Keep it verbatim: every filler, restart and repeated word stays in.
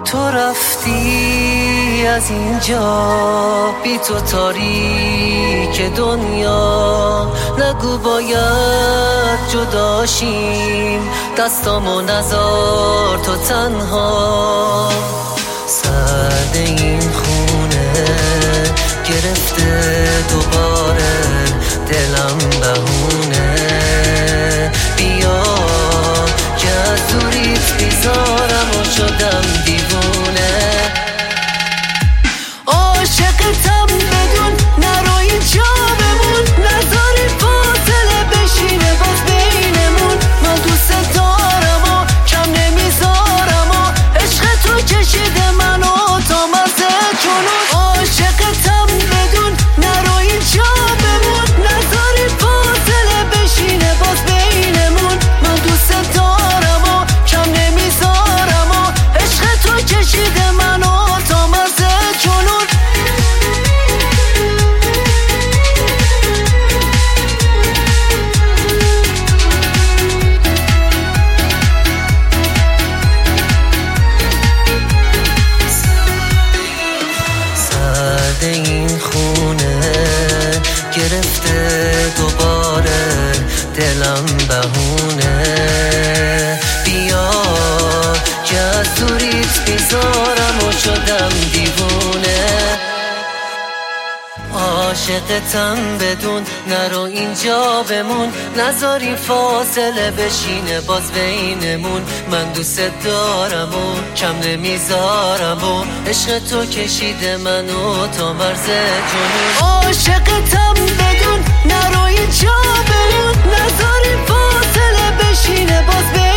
تو رفتی از اینجا بی تو تاریک دنیا، نگو باید جداشیم دستامو نذار تو تنها. سرد این خونه گرفته دوباره دلم بهونه، بیا که از دوریت بیزارم و شدم دیوونه. عاشقتم بدون نرو اینجا بمون، نذاری فاصله بشینه باز بینمون. من دوست دارم و کم نمیذارم و عشق تو کشیده منو تا مرز جنون. عاشقتم بدون نرو اینجا بمون، نذاری فاصله بشینه باز بینمون. من دوست دارم و کم نمیذارم و عشق تو کشیده منو تا مرز جنون. سرد این خونه گرفته دوباره دلم بهونه، بیا که از دوریت بیزارم و شدم دیوونه. عاشقتم بدون نرو اینجا بمون، نذاری فاصله بشینه باز بینمون. من دوست دارم و کم نمیذارم و عشق تو کشیده منو تا مرز جنون. عاشقتم بدون نرو اینجا بمون، نذاری فاصله بشینه باز بینمون.